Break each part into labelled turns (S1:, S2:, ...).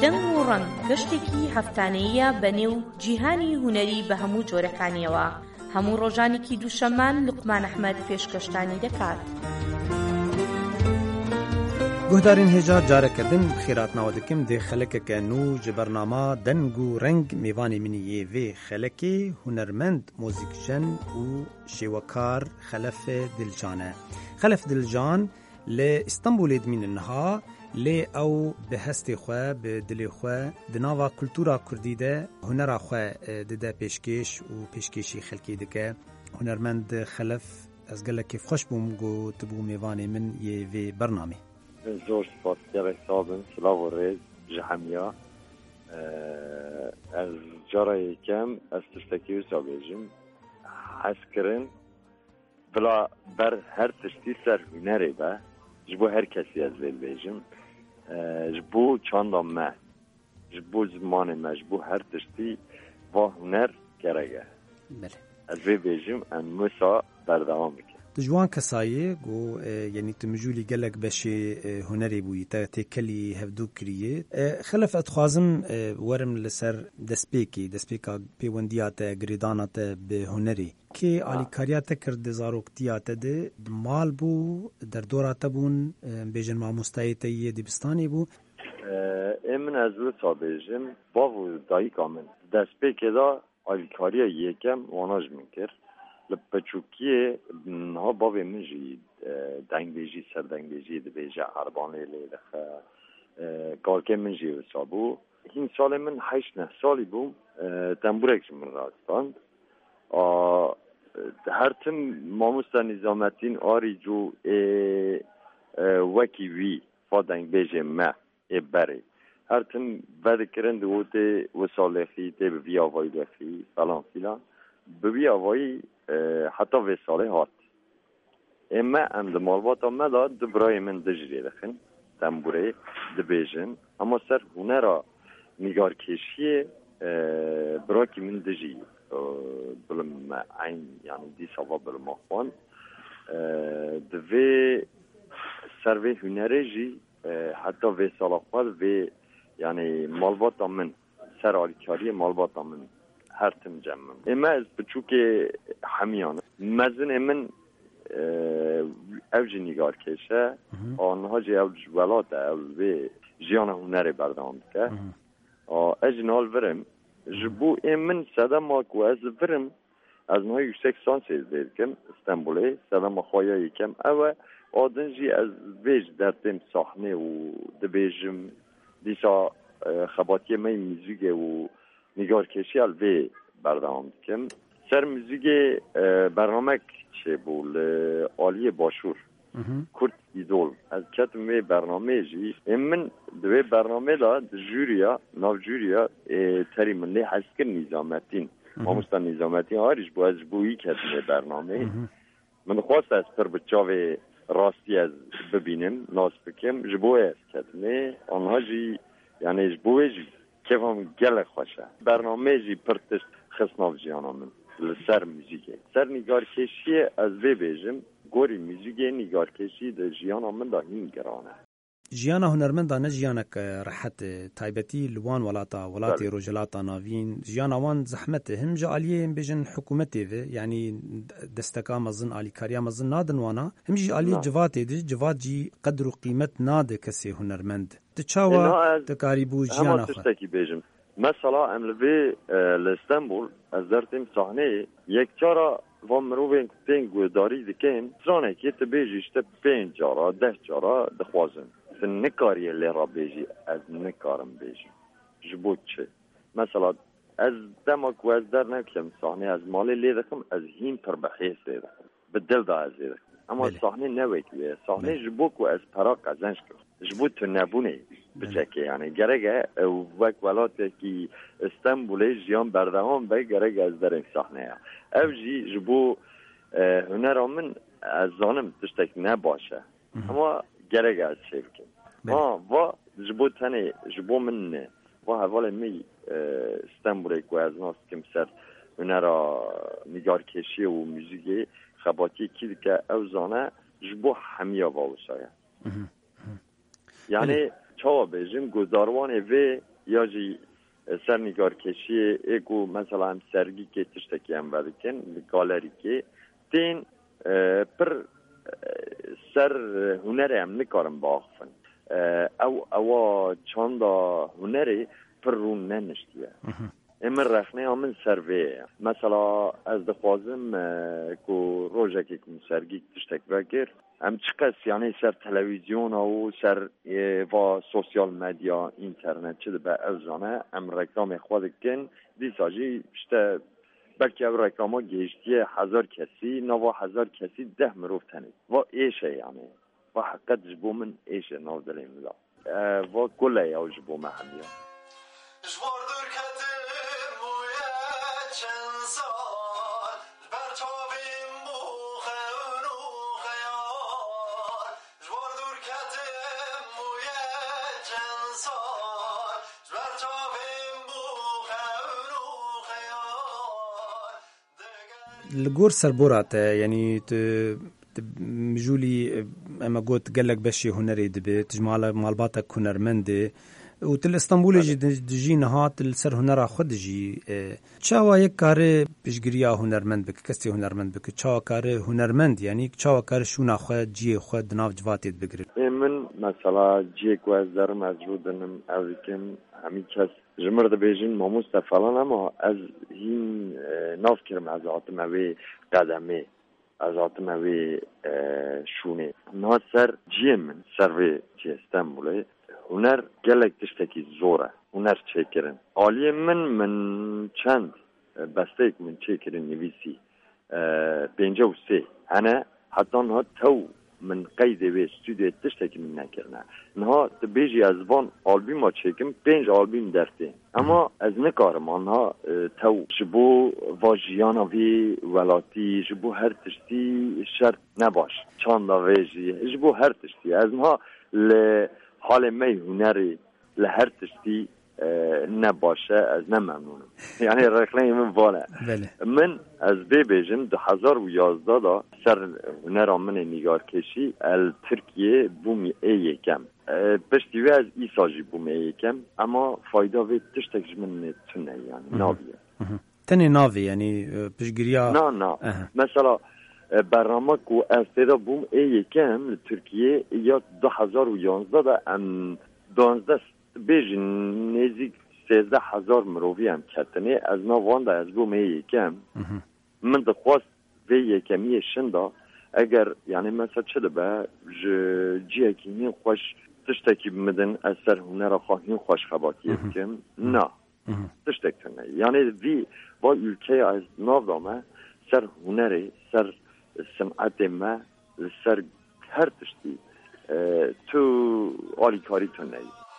S1: دەنگ و ڕەنگ گەشتێکی هەفتانەیە بەنێو جیهانی هونەری بە هەموو جۆرەکانیەوە. هەموو ڕۆژانێکی دووشەممان لوقمان ئەحمەد پێشکەشتانی دەکات.
S2: گوهدارین هێجا جارەکردن خێراتناوە دکم دێ خەلەکەکە نو ji بەرنامە دەنگ و ڕەنگ میوانی منی یê vê xelekê hunermend mûzîkjen û şêwekar Xelef Dilcan e. Xelef Dilcan li İstanbulê dimînin niha lê ew bi hestê xwe bi dilê xwe di nava kultûra Kurdî de hunera xwe dide pêşkêş û pêşkêşî xelkê dike. Hunermend Xelef ez gelekî xweş bûm got tibû mêvanê min yê vê bernamê.
S3: زۆر سپاسگەڕێک سابن سلااو و ڕێز ji hemiya ez cara yêkem ez tiştekî wisa bêjim hezkirin bila ber her tiştî ser hunerê be ji bo her kesî ez vê bêjim ji bo çanda me ji bo zimanê me ji bo her tiştî va huner gerek e ez vê bêjim em wisa berdewam bikin.
S2: Tu ciwan kesayê got yenî tu mijûlî gelek beşê hunerê bûyî te têkelî hevdû kiriyê. Xelef ez dixwazim werim li ser destpêka pêwendiya te girêdana te bi hunerê. Kê alîkariya te kir di zaroktiya te de di mal bû derdora te bûn bêjin mamostayê te yê dibistanê bû?
S3: Min ez wisa bêjim bav û dayîka min destpêkê da alîkariya yêkem wana ji min kir. Li peçûkiyê niha bavê min jî dengbêjî serdengbêjî dibêje erbanê lê dixe kalkê min jî wisa bû. Hîn salê min heşt neh salî bûm tembûrek ji min rastand her tim mamosta Nîzamettin arî cû wekî wî fa dengbêjê me ê berê her tim vedikirin diwotê wisa lexî tê bi vî avayî lexî falan filan bi vî avayî heta vê salê hat ême em di malbata me da di birayê min dijrê dixin tembûrê dibêjin ama ser hunera nîgarkêşiyê birakî min dijî bilim me eyn yani dîsa va bilima xwan divê ser vê hunerê jî heta vê sala xwe vê yani malbata min ser alîkariyê malbata min her tim cemmim. Ême ez biçûkê hemiyan mezinê min ev jî nîgarkêş e aniha jî ew ji welat e ew vê jiyana hunerê berdewam dike ez jî nihal virim ji bo êm min sedema ku ez virim ez niha yüksek lisansê zê dikim İstanbulê sedema xweya yêkem ew e adin jî ez vê ji dertêm sahnê û dibêjim dîsa xebatiyê me mîzîkê û nîgarkêşî el vê berdewam dikim. Ser mîzîkê bernamek çêbû li aliyê başûr Kurt İdol ez ketim vê bernameyê jî êm min di vê bernamê da di jûriya nav jûriya terî min lê hezkir Nîzamettin mamosta Nîzamettin arî ji bo ez ji bo wî ketim vê bernameyê min dixwast ez pir bi çavê rastî ez bibînim nas bikim ji bo ez ketimê aniha jî yani ji bo wê jî kevam gelek xweş e bernameyê jî pir tişt xist nav jiyana min li ser mûzîkê ser nîgarkêşiyê ez vê bêjim gorî mûzîkê nîgarkêşî di jiyana min da hîn giran e.
S2: Jiyana hunermenda ne jiyanek rehet taybetî li wan welatê rojhilata navîn jiyana wan zehmet e him ji aliyê em bêjin hikûmetê ve yanî desteka mezin alîkariya mezin nadin wana him jî aliyê civatê de civat jî qedr û qîmet nade kesê hunermend di çawa dikarî bû jiyana
S3: xwe mesela em li vê li İstanbul ez dertêm sahneyê yekcara van mirovên tên guhdarî dikin stranekê tu bêjî işte 5 cara 10 cara dixwazin tu nikariye lê ra bêjî ez nikarim bêjim ji bo çi mesela ez dema ku ez dernekim sahnê ez malê lê dikim ez hîn pir bi hês lê dikim bi dil da ez lê dikim ama sahnê ne wekî wê sahnê ji bo ku ez pera qezenc kir ji bo tu nebûnê biçekê yani gerek e wek welatekî İstanbulê jiyan berdewam be gerek ez derên sahneye ev jî ji bo hunera min ez zanim tiştek ne baş e ama gerek ez çê bikim va ji bo tenê ji bo min ne va hevalê me İstanbulê ku ez nas dikim ser hunera nîgarkêşiyê û mûzîkê xebatiyê kî dike ew zane ji bo hemiya va wisa ye yani çawa bêjim guhdarwanê vê یا جی سرنگار کشی ایگو مثلا هم سرگی که تشتکی هم بدکن گالری که تین پر سر هنری هم نکارم باخفن او چند هنری پر رون ننشتیه امر رخنه همین سرویه مثلا از دخوازم که روژه که سرگی تشتک بگر هم چقدر یعنی سر تلویزیون و سر و سوسیال مدیا اینترنت چه به اوزانه ام رکلام خود کن دیساجی شته بلکه او رکلام ها گیشتی 1000 کسی نو 1000 کسی 10 مروف تنید و ایشه یعنی و حقیقت جبو من ایشه نو دلیم لا و گله یا جبو محمیا
S2: لگور سربورات یعنی مجولی اما قلت قالك بشي هنري دبي تجمع مالباتك هنرمندي وتل اسطنبول جي نهات السر هنرا خود جي چاوا یک کار پیشگیری هنرمند بک کسی هنرمند بک چاوا کار هنرمند یعنی چاوا کار شونا خود جی خود ناف جواتید بگیرید
S3: من مثلا جی کو از در مجرودنم اویکم همین کس جمر ده بیجین ماموست فلان اما از این ناف کرم از آتموی قدمه از آتموی شونه نه سر جی من سروی جی استنبوله هنر گلک تشتکی زوره هنر چه کرن عالی من چند بسته ایک من چه کرن نویسی 53 انا حتی نه تو من قید و استودیو تشتکی من نکرنه نه بیجی از وان آلبوم ها چکم 5 آلبوم درته اما از نکارم آنها تو جبو واجیانا وی ولاتی جبو هر تشتی شرط نباش چند ویجی جبو هر تشتی از نها حال می هنری لهر تشتی نباشه از نممنونم یعنی رخنه من والا من از بیجم 2011 دا سر هنر من نگار کشی ترکیه بومی یکم پشتیوی از ایساجی بومی یکم اما فایده وی تشتکش من تونه یعنی ناویه
S2: تنی ناوی یعنی پشگیریا
S3: نه مثلا برنامه کو از تیدا بوم یکم ترکیه یا 2011 دا ام 12 بیجن نزدیک 13,000 مروی هم کتنه از نوان دا از بوم یکم من دخواست وی یکمی شنده اگر یعنی مثلا چه به جیه که این خوش تشتکی بمدن از سر هنر خواهیم خوش خباتی بکم نه تشتک تنه یعنی وی با ülke از ناو دامه سر هنری سر صنعت ما سر هر تشتی تو آلی کاری تنه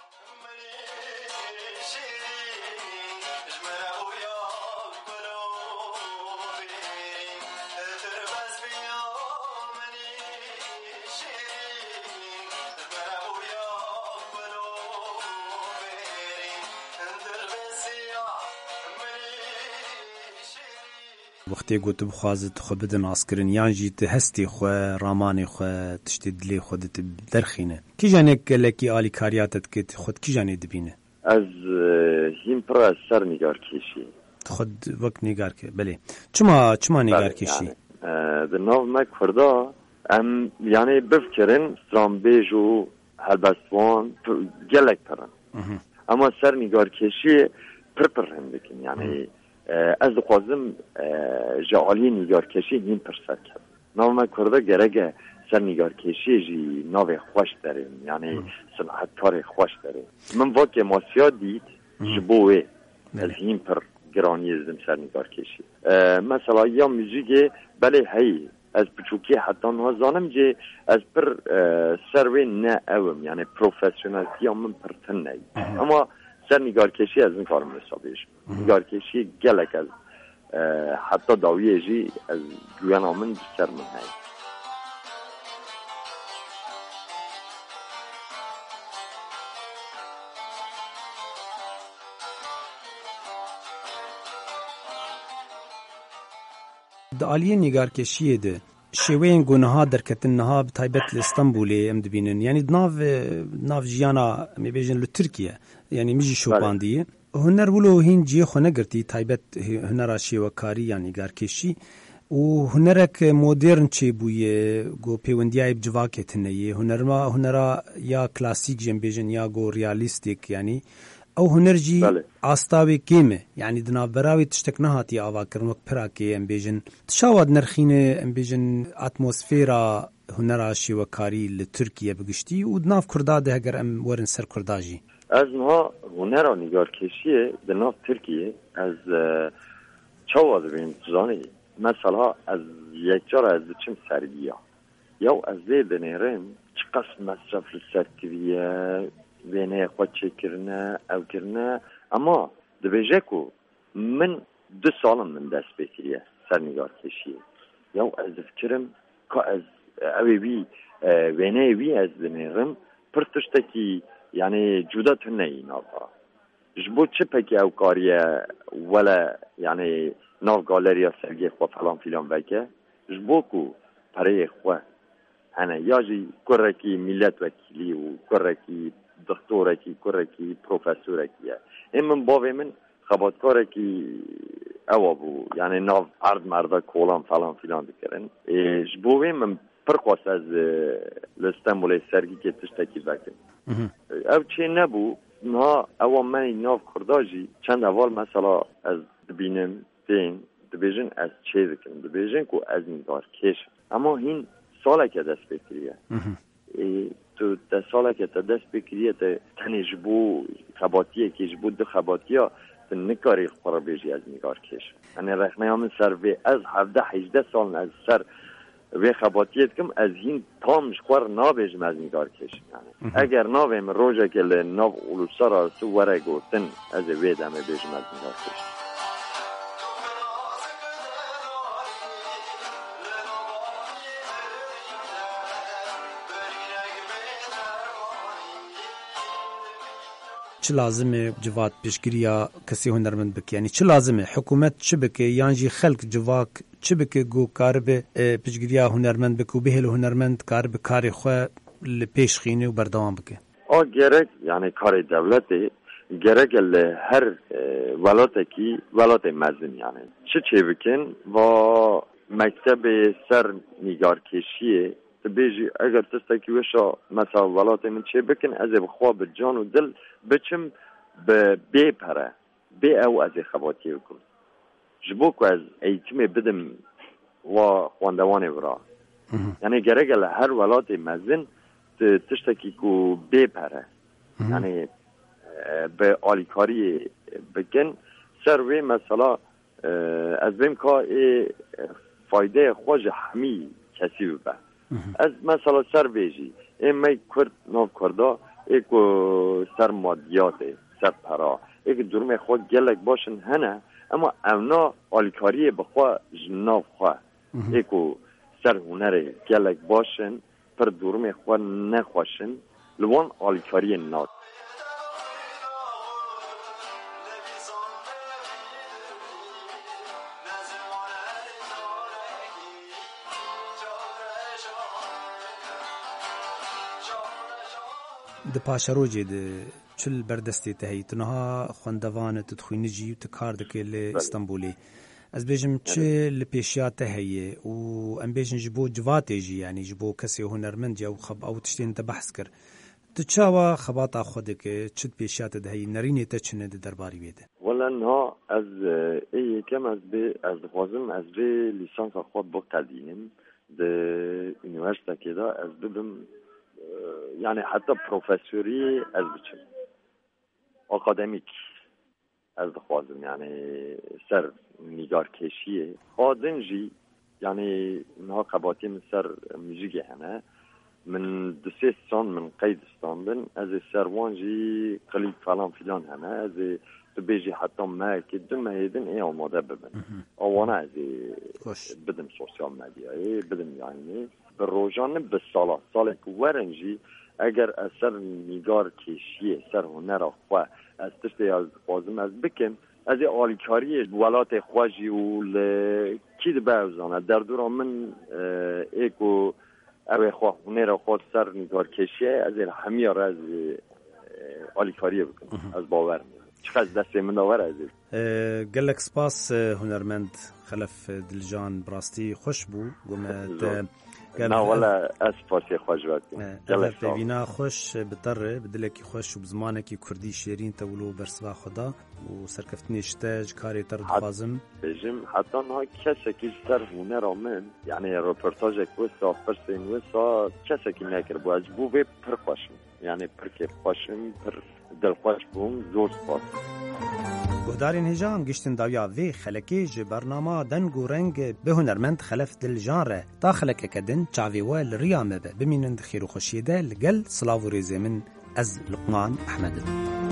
S2: وقتی گوت بخوازت خو بدن آسکرین یان جیت هستی خو رامان خو تشتی دلی خودت درخینه کی جانه کلکی آلی کاریاتت که خود کی جانه دبینه
S3: از هیم پر از سر نگار کشی
S2: خود وقت نگار که بله چما نگار کشی
S3: در ناو ما کرده ام یعنی بفکرن استرامبیج و هلبستوان گلک پرن اما سر نگار کشی پر هم بکن یعنی از خوازم جعالی نگار کشی نیم پر سر کرد ناو ما کرده گرگه سر نگار کشی جی ناو خوش داریم یعنی صنعت کار خوش داریم من واقع ماسیا دید جبوه از نیم پر گرانی ازدم سر نگار کشی مثلا یا موزیک بله هی از بچوکی حتی نوازانم جه از پر سروی نه اوم یعنی پروفیشنالیتی من پر تن نی اما سر نگار کشی از این کارم حسابیش نگار کشی گلک از حتی داویه جی از گویان آمن سر من هی
S2: دعالیه نگار کشیه ده شوین گناها در کتنها بتایبت استانبولی ام دبینن یعنی ناو جیانا می بیجن ل ترکیه یعنی میجی شوپاندیه هنر ولو هین جی خو نگرتی تایبت هنر شیوکاری یعنی گارکشی و هنرک مدرن چی بویه گو پیوندیای بجواکتنه هنرا یا کلاسیک جنبیجن یا گو ریالیستیک یعنی او هنرجی آستاوی کیمه یعنی دنابراوی تشتک نهاتی آوا کرن وقت پراکی امبیجن تشاود نرخینه امبیجن اتمسفیرا هنرا شیوکاری لترکیه بگشتی و دناف کرداده اگر ام ورن سر کرداجی
S3: از ما هنرا نگارکشیه دناف ترکیه از چاواد بین زانی مثلا از یک جار از چم سرگیا یا از زید نهرم چقدر مصرف لسرکیه بینه خود چکرنه او کرنه اما دبیجه کو من 2 سالم من دست بکریه سرنگار کشیه یا از فکرم که از اوی بی بینه بی از بینرم پرتشتکی یعنی جدا تنه این آقا جبو چه پکی او کاریه ولا یعنی ناف گالریا سرگی خواه فلان فیلان وکه جبو کو پره خواه هنه یا جی کرکی ملت وکیلی و کرکی دکتورکی کرکی پروفسورکیه این من باوی من خباتکارکی او بو یعنی ناف عرض مرده کولان فلان فیلان بکرن جبوی من پرخواست از لستنبول سرگی که تشتکی بکن او چه نبو نه او من ناف کرداجی چند اول مثلا از دبینم دین دبیجن از چه بکن دبیجن که از نگار کش اما این ساله که دست بکریه تو در ساله که تا دست بکریه تا تنی جبو خباتیه که جبو 2 خباتیه تا نکاری خورا بیجی از نگار کش یعنی رخنه همین سر وی از 17-18 سال از سر وی خباتیت کم از این تامش خور نابیجم از نگار کش یعنی اگر نابیم روژه که لناب اولوسا را سو وره گوتن از وی دمه بیجم از نگار کش
S2: چه لازمه جواد پیشگیریا کسی هنرمند بک یعنی چه لازمه حکومت چه بکه یعنی خلق جواک چه بکه گو کار به پیشگیریا هنرمند بک و بهل هنرمند کار به کار خو لپیش خینه و بردوام بکه
S3: گرک یعنی کار دولت گرک هر ولات مزن یعنی چه بکن و مکتب سر نگارکشیه بیجی اگر تستکی وشا مثلا ولات من چه بکن از بخوا به جان و دل بچم به بی پره بی او از خباتی بکن جبو که از ایتم بدم و خواندوان برا یعنی گرگل هر ولات مزن تشتکی که بی پره یعنی به آلیکاری بکن سروی مثلا از بیم که فایده خوش همی کسی ببه از مثلا سر بیجی این می کرد ناف کرده ایکو سر مادیاته سر پرا ایک درم خود گلک باشن هنه اما اونا آلیکاری بخوا جناف خواه ایکو سر هنر گلک باشن پر درم خود نخواشن لوان آلیکاری ناد
S2: د پاشروجې د چل بردستی ته تنها خوندوانه تدخوینه جی تکار دکه ل استانبولی از بیجم چه لپیشیات هي او ام بیجن جبو جواته جی یعنی جبو کسی هنرمند یا خب او تشتین ته بحث کر تچاوا خباطه خوده که چت پیشیات ده هي نرینه ته چنه د درباری ویده
S3: ولا نه از ای کم از به از خوازم از به لیسانس خود با تدینم د یونیورسیته که دا از بدم یعنی حتی پروفسوری از بچم اکادمیک از خوازم یعنی سر نگار کشیه خادن جی یعنی نها قباتی من سر موزیک هنه من 2-3 سال من قید استاندن از سروان جی قلیب فلان فلان هنه از تو بیجی حتی ما که دو مهیدن ای آماده ببن آوانه از بدم سوسیال مدیایی بدم یعنی به روزانه به سال که ورنجی اگر اثر نگار کشیه سر هنر خواه از تشتی از خوازم از بکن از آلیکاری ولات خواجی و کی بوزانه در دوران من ایکو اوی خواه هنر خواه سر نگار کشیه از همیار از آلیکاریه بکنم از باور میاد چقدر دست من داور عزیز
S2: گلک سپاس هنرمند خلف دلجان براستی خوش بو گمت
S3: نه والا اسپاسی خوش وقت
S2: پیوینا خوش بطره بدلکی خوش و بزمانکی کردی شیرین تولو برسوا خدا و سرکفتنی اشتاج کاری تر دخوازم
S3: بجم حتی نه کسی که سر هنر آمن یعنی رپورتاج کوسا فرسین وسا کسی که نکر باز بو به پر خوشم یعنی پر که خوشم پر دل خوش بوم زور سپاس
S2: گهدارین هجام گشتن داویا وی خلکی جه برنامه دنگ و رنگ به هنرمند خلف دل جان ره تا خلک کدن چاوی وال ریامه بمینند خیر و خوشیده لگل صلاو و ریزه من از لقمان احمد